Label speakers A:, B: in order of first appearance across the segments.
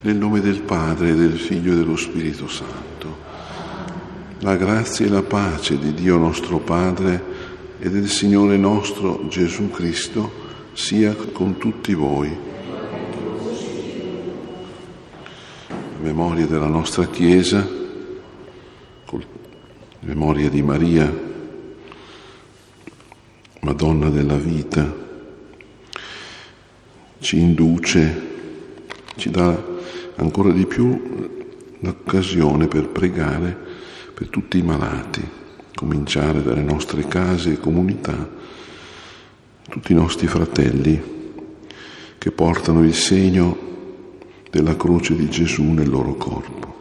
A: Nel nome del Padre, del Figlio e dello Spirito Santo. La grazia e la pace di Dio nostro Padre e del Signore nostro Gesù Cristo sia con tutti voi. La memoria della nostra Chiesa, con la memoria di Maria, Madonna della vita, ci induce, ci dà ancora di più l'occasione per pregare per tutti i malati, cominciare dalle nostre case e comunità, tutti i nostri fratelli che portano il segno della croce di Gesù nel loro corpo.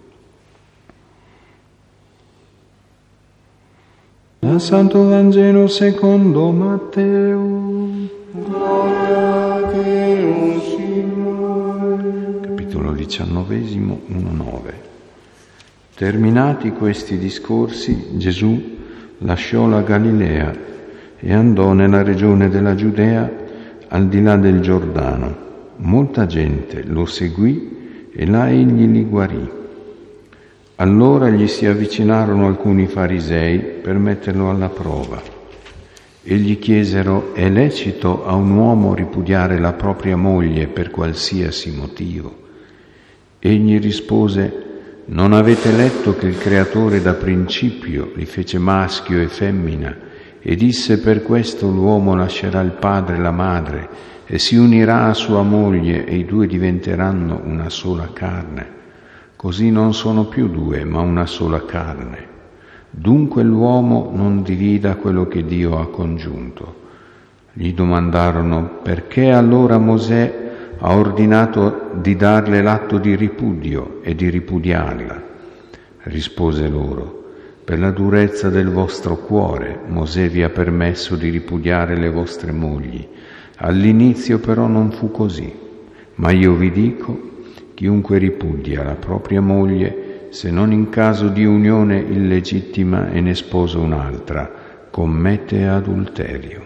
B: Dal Santo Vangelo secondo Matteo.
A: Gloria a Dio, Signore.
B: Capitolo 19, 1-9. Terminati questi discorsi, Gesù lasciò la Galilea e andò nella regione della Giudea al di là del Giordano. Molta gente lo seguì e là egli li guarì. Allora gli si avvicinarono alcuni farisei per metterlo alla prova e gli chiesero: è lecito a un uomo ripudiare la propria moglie per qualsiasi motivo? Egli rispose: non avete letto che il Creatore da principio li fece maschio e femmina e disse: per questo l'uomo lascerà il padre e la madre e si unirà a sua moglie e i due diventeranno una sola carne. Così non sono più due, ma una sola carne. Dunque l'uomo non divida quello che Dio ha congiunto. Gli domandarono: perché allora Mosè ha ordinato di darle l'atto di ripudio e di ripudiarla? Rispose loro: per la durezza del vostro cuore Mosè vi ha permesso di ripudiare le vostre mogli. All'inizio però non fu così. Ma io vi dico: chiunque ripudia la propria moglie, se non in caso di unione illegittima e ne sposa un'altra, commette adulterio.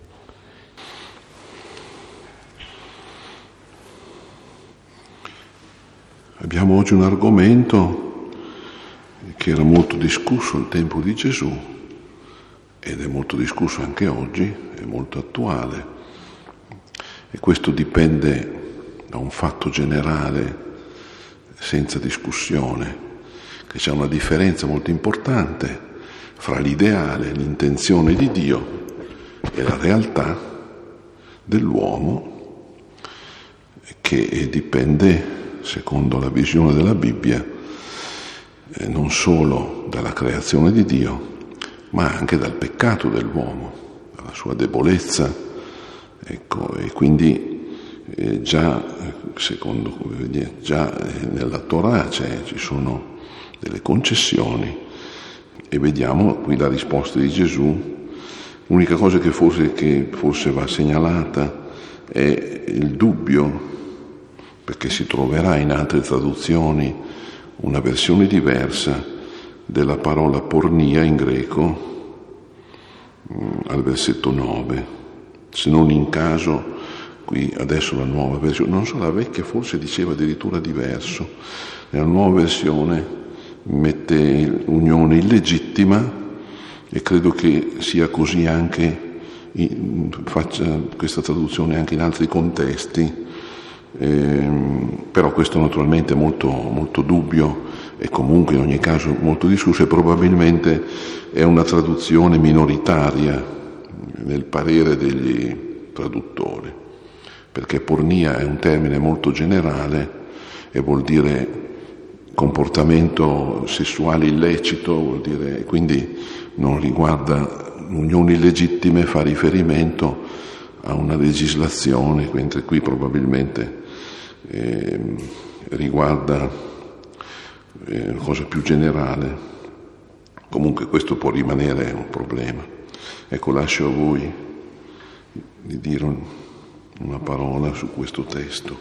A: Abbiamo oggi un argomento che era molto discusso al tempo di Gesù ed è molto discusso anche oggi, è molto attuale, e questo dipende da un fatto generale senza discussione, che c'è una differenza molto importante fra l'ideale, l'intenzione di Dio e la realtà dell'uomo, che dipende, secondo la visione della Bibbia, non solo dalla creazione di Dio, ma anche dal peccato dell'uomo, dalla sua debolezza, ecco, e quindi già nella Torah ci sono delle concessioni e vediamo qui la risposta di Gesù. L'unica cosa che forse va segnalata è il dubbio, perché si troverà in altre traduzioni una versione diversa della parola pornia in greco al versetto 9, se non in caso qui adesso la nuova versione, non so, la vecchia forse diceva addirittura diverso, nella nuova versione mette unione illegittima e credo che sia così anche, faccia questa traduzione anche in altri contesti, però questo naturalmente è molto, molto dubbio e comunque in ogni caso molto discusso e probabilmente è una traduzione minoritaria nel parere degli traduttori, perché pornia è un termine molto generale e vuol dire comportamento sessuale illecito, vuol dire, quindi non riguarda unioni illegittime, fa riferimento a una legislazione, mentre qui probabilmente riguarda una cosa più generale. Comunque questo può rimanere un problema. Ecco, lascio a voi di dire una parola su questo testo.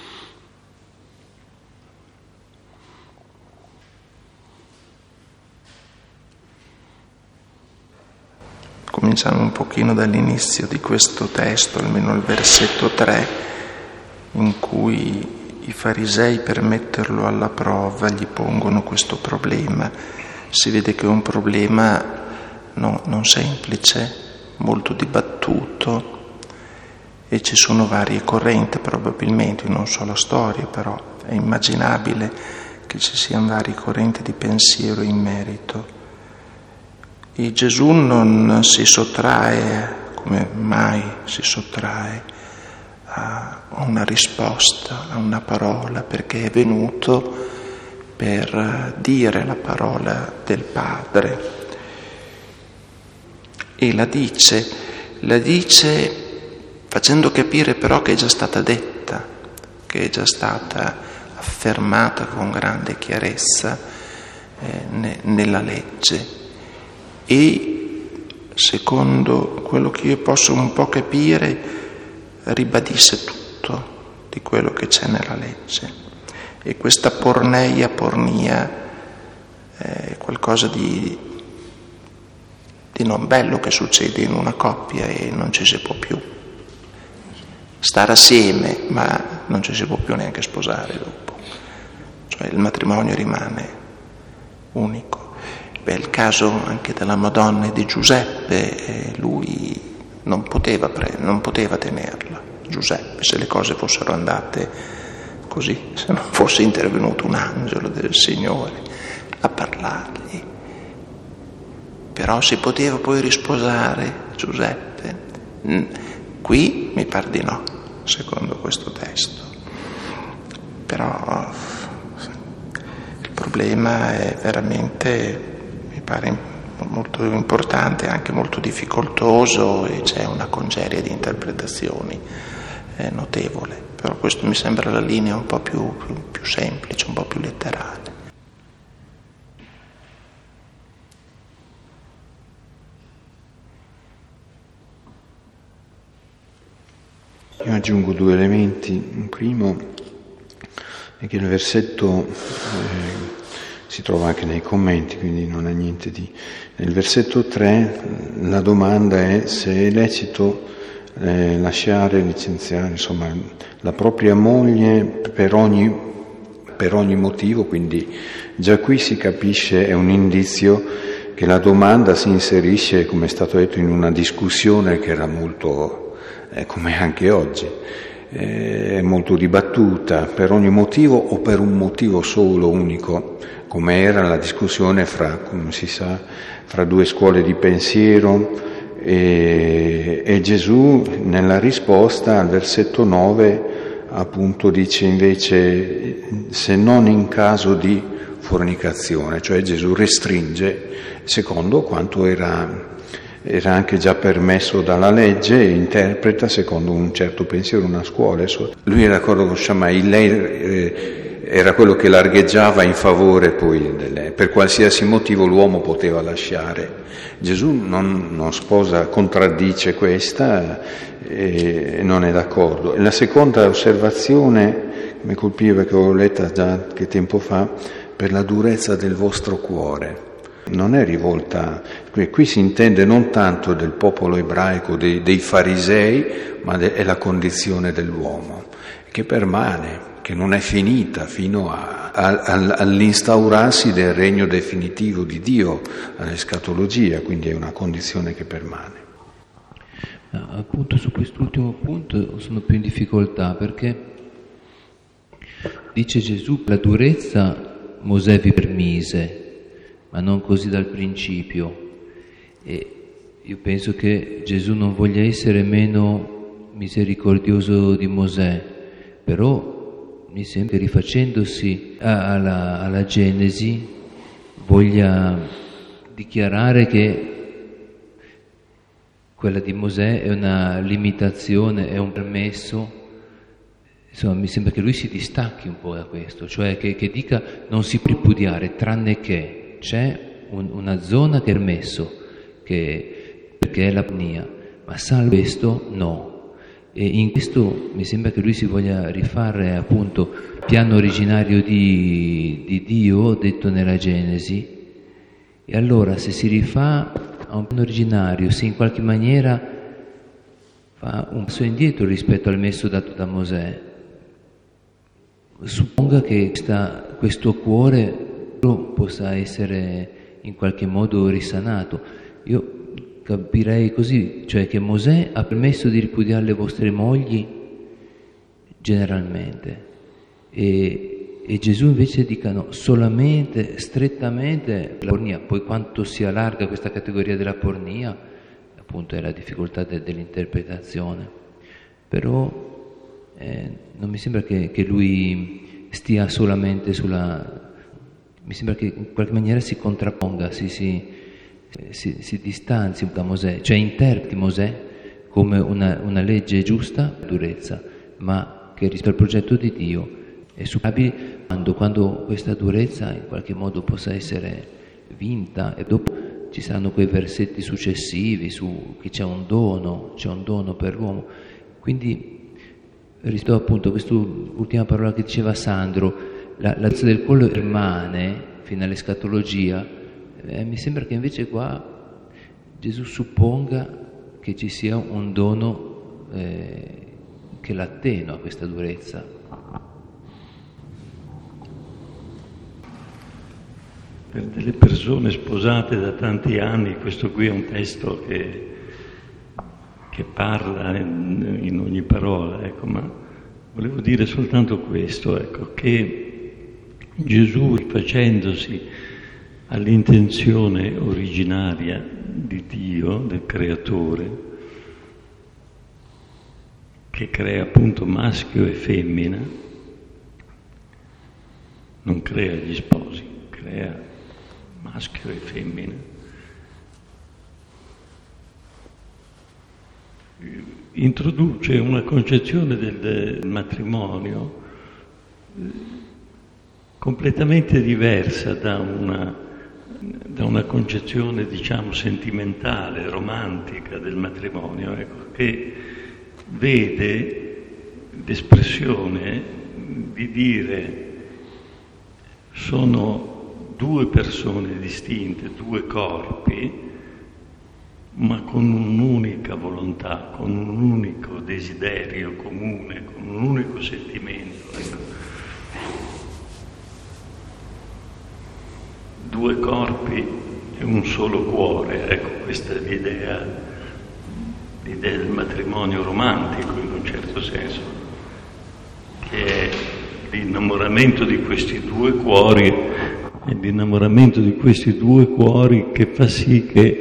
C: Cominciamo un pochino dall'inizio di questo testo, almeno il versetto 3, in cui i farisei, per metterlo alla prova, gli pongono questo problema. Si vede che è un problema non semplice, molto dibattuto, e ci sono varie correnti probabilmente, non so la storia, però è immaginabile che ci siano varie correnti di pensiero in merito. E Gesù non si sottrae, come mai si sottrae, a una risposta, a una parola, perché è venuto per dire la parola del Padre. E la dice facendo capire però che è già stata detta, che è già stata affermata con grande chiarezza nella legge. E secondo quello che io posso un po' capire, ribadisse tutto di quello che c'è nella legge. E questa pornia è qualcosa di non bello che succede in una coppia e non ci si può più stare assieme, ma non ci si può più neanche sposare dopo. Cioè il matrimonio rimane unico. Beh, il caso anche della Madonna e di Giuseppe, lui non poteva tenerla. Giuseppe, se le cose fossero andate così, se non fosse intervenuto un angelo del Signore a parlargli. Però si poteva poi risposare Giuseppe. Qui mi pare di no, secondo questo testo. Però il problema è veramente, mi pare, molto importante, anche molto difficoltoso, e c'è una congerie di interpretazioni notevole. Però questo mi sembra la linea un po' più semplice, un po' più letterale.
B: Io aggiungo due elementi. Un primo è che il versetto si trova anche nei commenti, quindi non è niente di... Nel versetto 3 la domanda è se è lecito lasciare, licenziare, insomma, la propria moglie per ogni motivo, quindi già qui si capisce, è un indizio che la domanda si inserisce, come è stato detto, in una discussione che era molto... come anche oggi, è molto dibattuta, per ogni motivo o per un motivo solo, unico, come era la discussione come si sa, fra due scuole di pensiero, e Gesù nella risposta al versetto 9 appunto dice invece se non in caso di fornicazione, cioè Gesù restringe secondo quanto era anche già permesso dalla legge e interpreta secondo un certo pensiero, una scuola. Lui era d'accordo con Shammai, lei era quello che largheggiava in favore poi per qualsiasi motivo l'uomo poteva lasciare. Gesù non sposa, contraddice questa e non è d'accordo. E la seconda osservazione mi colpiva, che ho letta già che tempo fa, per la durezza del vostro cuore. Non è rivolta, qui si intende non tanto del popolo ebraico, dei farisei, ma è la condizione dell'uomo, che permane, che non è finita fino all'instaurarsi del regno definitivo di Dio, all'escatologia, quindi è una condizione che permane.
D: Appunto su quest'ultimo punto sono più in difficoltà, perché dice Gesù, la durezza Mosè vi permise, ma non così dal principio. E io penso che Gesù non voglia essere meno misericordioso di Mosè, però mi sembra che rifacendosi alla Genesi voglia dichiarare che quella di Mosè è una limitazione, è un permesso. Insomma, mi sembra che lui si distacchi un po' da questo, cioè che dica non si può ripudiare, tranne che c'è una zona che è permesso, perché è la pornia, ma salvo questo no. E in questo mi sembra che lui si voglia rifare appunto il piano originario di Dio detto nella Genesi. E allora se si rifà a un piano originario, se in qualche maniera fa un passo indietro rispetto al messo dato da Mosè, supponga che questo cuore possa essere in qualche modo risanato. Io capirei così, cioè che Mosè ha permesso di ripudiare le vostre mogli generalmente e Gesù invece dica no, solamente, strettamente la pornia. Poi quanto si allarga questa categoria della pornia, appunto è la difficoltà dell'interpretazione, però non mi sembra che lui stia solamente mi sembra che in qualche maniera si contrapponga, si distanzi da Mosè, cioè interpreti Mosè come una legge giusta, durezza, ma che rispetto al progetto di Dio è superabile quando questa durezza in qualche modo possa essere vinta, e dopo ci saranno quei versetti successivi su che c'è un dono per l'uomo. Quindi rispetto appunto a quest'ultima parola che diceva Sandro, l'alza del collo rimane fino all'escatologia, mi sembra che invece qua Gesù supponga che ci sia un dono che l'attenua questa durezza.
E: Per delle persone sposate da tanti anni, questo qui è un testo che parla in ogni parola, ecco, ma volevo dire soltanto questo, ecco, che Gesù, rifacendosi all'intenzione originaria di Dio, del Creatore, che crea appunto maschio e femmina, non crea gli sposi, crea maschio e femmina, introduce una concezione del matrimonio completamente diversa da una concezione, diciamo, sentimentale, romantica del matrimonio, ecco, che vede l'espressione di dire sono due persone distinte, due corpi, ma con un'unica volontà, con un unico desiderio comune, con un unico sentimento. Ecco. Due corpi e un solo cuore, ecco, questa è l'idea del matrimonio romantico in un certo senso, che è l'innamoramento di questi due cuori, è l'innamoramento di questi due cuori che fa sì che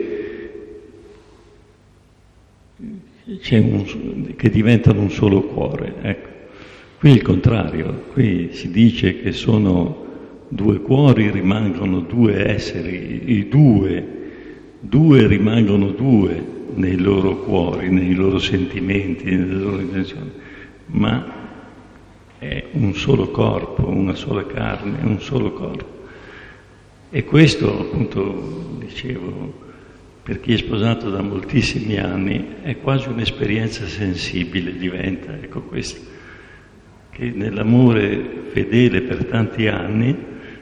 E: diventano un solo cuore. Ecco. Qui è il contrario, qui si dice che sono due cuori, rimangono due esseri, i due rimangono due nei loro cuori, nei loro sentimenti, nelle loro intenzioni, ma è un solo corpo, una sola carne, un solo corpo. E questo, appunto, dicevo, per chi è sposato da moltissimi anni, è quasi un'esperienza sensibile, diventa, ecco questo, che nell'amore fedele per tanti anni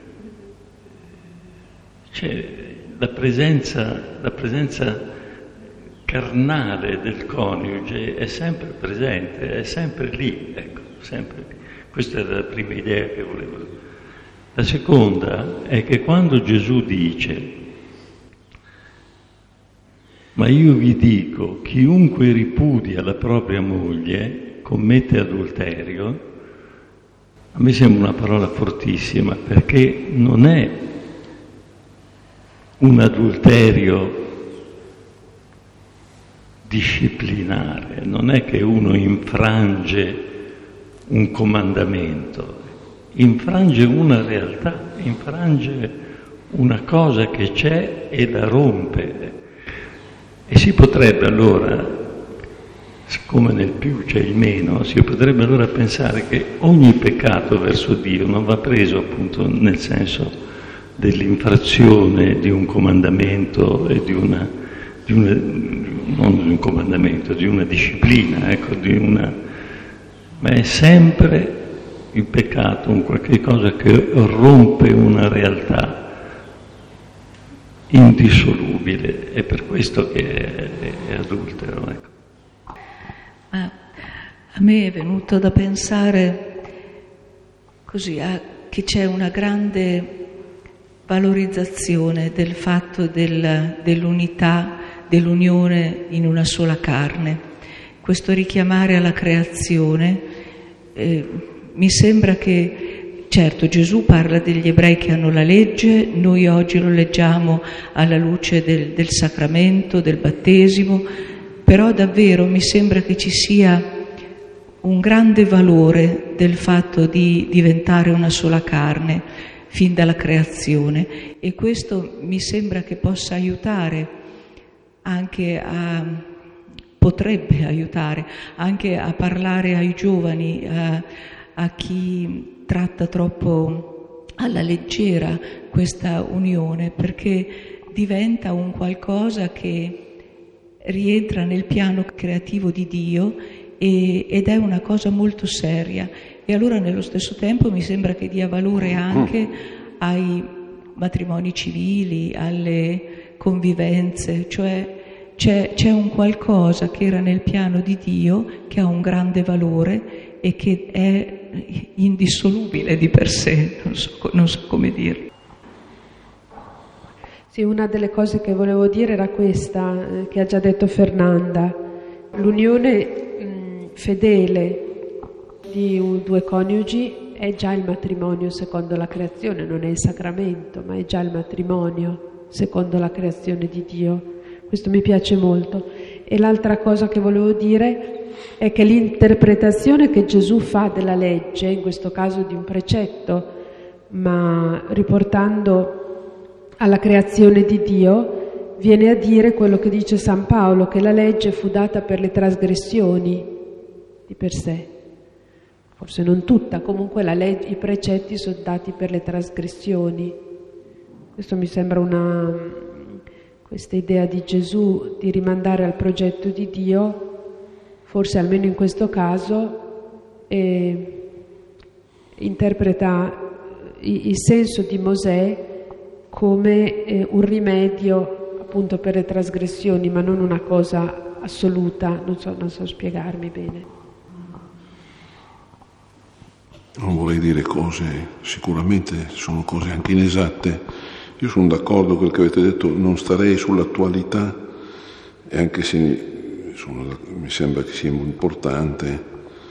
E: c'è la presenza carnale del coniuge è sempre presente, è sempre lì, ecco, sempre lì. Questa è la prima idea che volevo dire. La seconda è che quando Gesù dice ma io vi dico, chiunque ripudia la propria moglie commette adulterio, a me sembra una parola fortissima, perché non è un adulterio disciplinare, non è che uno infrange un comandamento, infrange una realtà, infrange una cosa che c'è e la rompe. E si potrebbe allora, siccome nel più c'è il meno, si potrebbe allora pensare che ogni peccato verso Dio non va preso appunto nel senso dell'infrazione di un comandamento e non di un comandamento, di una disciplina, ecco, ma è sempre il peccato un qualche cosa che rompe una realtà indissolubile, è per questo che è adultero. Ecco.
F: Ma a me è venuto da pensare così, che c'è una grande valorizzazione del fatto dell'unità, dell'unione in una sola carne. Questo richiamare alla creazione, mi sembra che, certo, Gesù parla degli ebrei che hanno la legge, noi oggi lo leggiamo alla luce del sacramento, del battesimo, però davvero mi sembra che ci sia un grande valore del fatto di diventare una sola carne fin dalla creazione, e questo mi sembra che possa aiutare anche potrebbe aiutare anche a parlare ai giovani, a chi tratta troppo alla leggera questa unione, perché diventa un qualcosa che rientra nel piano creativo di Dio ed è una cosa molto seria, e allora nello stesso tempo mi sembra che dia valore anche ai matrimoni civili, alle convivenze, cioè c'è un qualcosa che era nel piano di Dio, che ha un grande valore e che è indissolubile di per sé, non so come dirlo.
G: Sì, una delle cose che volevo dire era questa, che ha già detto Fernanda. L'unione fedele di due coniugi è già il matrimonio secondo la creazione, non è il sacramento, ma è già il matrimonio secondo la creazione di Dio. Questo mi piace molto. E l'altra cosa che volevo dire è che l'interpretazione che Gesù fa della legge, in questo caso di un precetto, ma riportando alla creazione di Dio, viene a dire quello che dice San Paolo, che la legge fu data per le trasgressioni di per sé. Forse non tutta, comunque i precetti sono dati per le trasgressioni. Questo mi sembra questa idea di Gesù di rimandare al progetto di Dio, forse almeno in questo caso, interpreta il senso di Mosè come un rimedio appunto per le trasgressioni, ma non una cosa assoluta, non so spiegarmi bene.
A: Non vorrei dire cose, sicuramente sono cose anche inesatte. Io sono d'accordo con quel che avete detto, non starei sull'attualità, e anche se mi sembra che sia importante.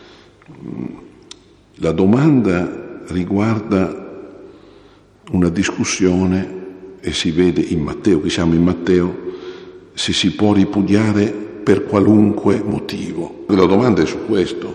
A: La domanda riguarda una discussione, e si vede in Matteo, qui siamo in Matteo, se si può ripudiare per qualunque motivo. La domanda è su questo.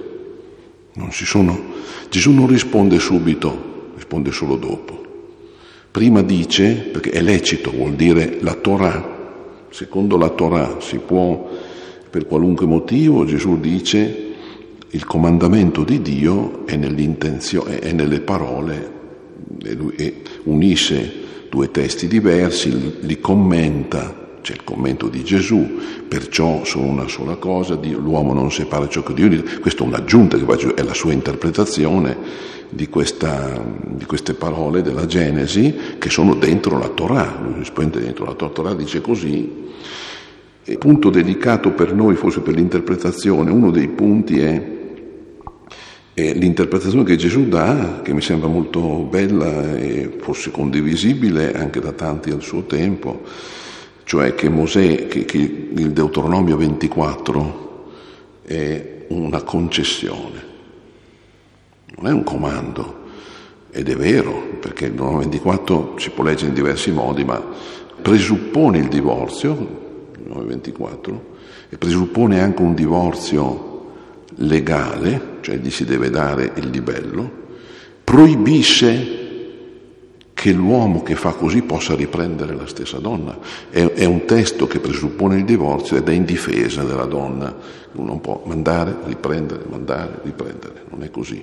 A: Gesù non risponde subito, risponde solo dopo. Prima dice, perché è lecito, vuol dire la Torah, secondo la Torah si può per qualunque motivo. Gesù dice il comandamento di Dio è nell'intenzione, è nelle parole, e unisce due testi diversi, li commenta. C'è il commento di Gesù, perciò sono una sola cosa, l'uomo non separa ciò che Dio dice. Questa è un'aggiunta che è la sua interpretazione di queste parole della Genesi, che sono dentro la Torah. Lui risponde dentro la Torah, dice così. E punto delicato per noi, forse per l'interpretazione, uno dei punti è l'interpretazione che Gesù dà, che mi sembra molto bella e forse condivisibile anche da tanti al suo tempo, cioè che Mosè, che il Deuteronomio 24 è una concessione, non è un comando, ed è vero, perché il Deuteronomio 24 si può leggere in diversi modi, ma presuppone il divorzio, il Deuteronomio 24, e presuppone anche un divorzio legale, cioè gli si deve dare il libello, proibisce che l'uomo che fa così possa riprendere la stessa donna. È un testo che presuppone il divorzio ed è in difesa della donna. Uno non può mandare, riprendere, non è così.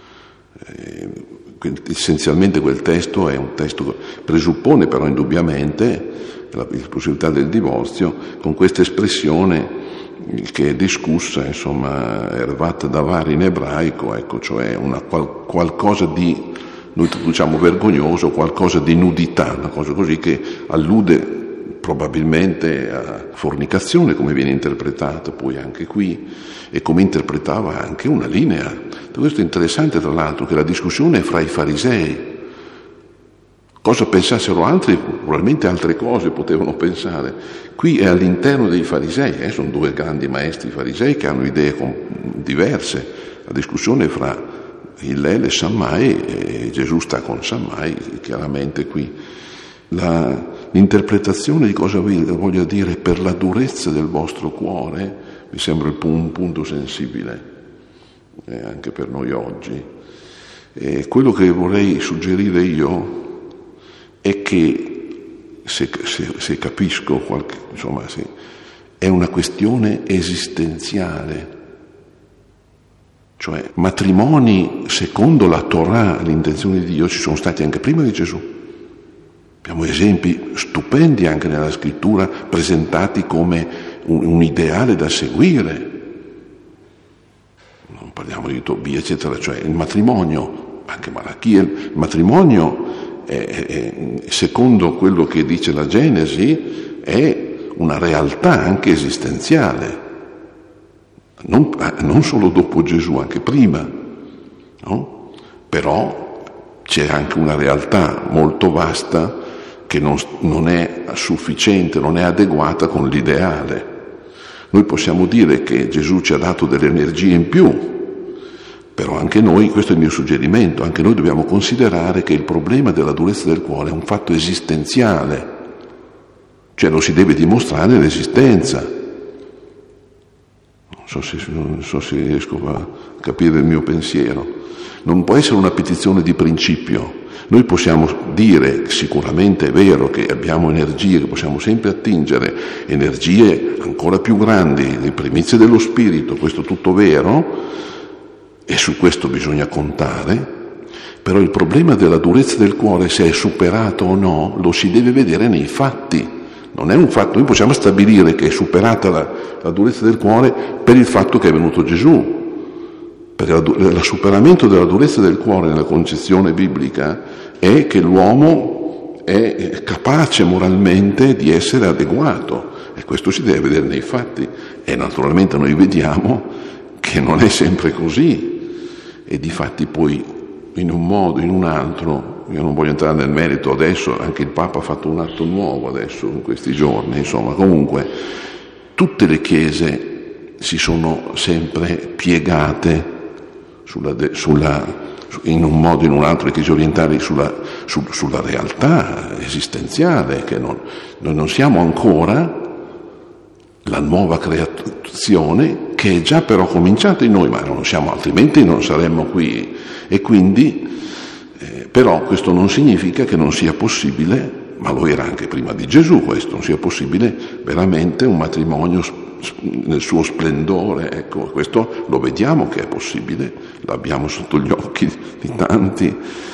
A: Essenzialmente quel testo è un testo che presuppone però indubbiamente la possibilità del divorzio, con questa espressione che è discussa, insomma, ervat davar in ebraico, ecco, cioè qualcosa di, noi traduciamo vergognoso, qualcosa di nudità, una cosa così che allude probabilmente a fornicazione, come viene interpretata poi anche qui, e come interpretava anche una linea. Questo è interessante, tra l'altro, che la discussione è fra i farisei. Cosa pensassero altri? Probabilmente altre cose potevano pensare. Qui è all'interno dei farisei, sono due grandi maestri farisei che hanno idee diverse. La discussione è fra Hillel e Shammai, e Gesù sta con Shammai, chiaramente qui. L'interpretazione di cosa voglia dire per la durezza del vostro cuore mi sembra un punto sensibile, anche per noi oggi. E quello che vorrei suggerire io è che, se capisco è una questione esistenziale, cioè matrimoni secondo la Torah, l'intenzione di Dio, ci sono stati anche prima di Gesù. Abbiamo esempi stupendi anche nella scrittura presentati come un ideale da seguire. Non parliamo di Tobia, eccetera, cioè il matrimonio, anche Malachia, il matrimonio secondo quello che dice la Genesi è una realtà anche esistenziale, non solo dopo Gesù, anche prima, no? Però c'è anche una realtà molto vasta che non è sufficiente, non è adeguata con l'ideale. Noi possiamo dire che Gesù ci ha dato delle energie in più, però anche noi, questo è il mio suggerimento, anche noi dobbiamo considerare che il problema della durezza del cuore è un fatto esistenziale, cioè lo si deve dimostrare nell'esistenza. Non so se riesco a capire il mio pensiero. Non può essere una petizione di principio. Noi possiamo dire, sicuramente è vero, che abbiamo energie, che possiamo sempre attingere, energie ancora più grandi, le primizie dello spirito, questo è tutto vero, e su questo bisogna contare, però il problema della durezza del cuore, se è superato o no, lo si deve vedere nei fatti. Non è un fatto, noi possiamo stabilire che è superata la durezza del cuore per il fatto che è venuto Gesù. Perché il superamento della durezza del cuore nella concezione biblica è che l'uomo è capace moralmente di essere adeguato, e questo si deve vedere nei fatti, e naturalmente noi vediamo che non è sempre così, e di fatti poi in un modo, in un altro, io non voglio entrare nel merito adesso, anche il Papa ha fatto un atto nuovo adesso in questi giorni, insomma, comunque tutte le chiese si sono sempre piegate in un modo o in un altro, le chiese orientali sulla realtà esistenziale, che noi non siamo ancora la nuova creazione che è già però cominciata in noi, ma non siamo, altrimenti non saremmo qui, e quindi però questo non significa che non sia possibile, ma lo era anche prima di Gesù, questo non sia possibile veramente un matrimonio nel suo splendore, ecco, questo lo vediamo che è possibile, l'abbiamo sotto gli occhi di tanti,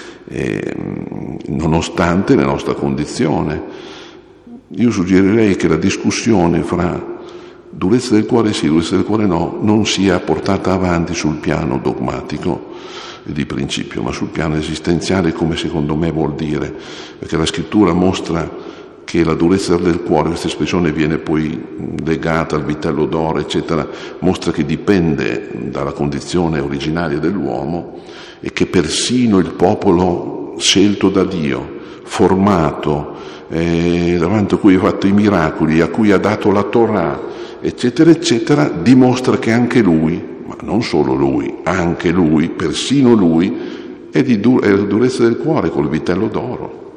A: nonostante la nostra condizione. Io suggerirei che la discussione fra durezza del cuore sì, durezza del cuore no, non sia portata avanti sul piano dogmatico di principio, ma sul piano esistenziale, come secondo me vuol dire, perché la scrittura mostra che la durezza del cuore, questa espressione viene poi legata al vitello d'oro, eccetera, mostra che dipende dalla condizione originaria dell'uomo, e che persino il popolo scelto da Dio, formato, davanti a cui ha fatto i miracoli, a cui ha dato la Torah, eccetera, eccetera, dimostra che anche lui, ma non solo lui, anche lui, persino lui, è la durezza del cuore col vitello d'oro.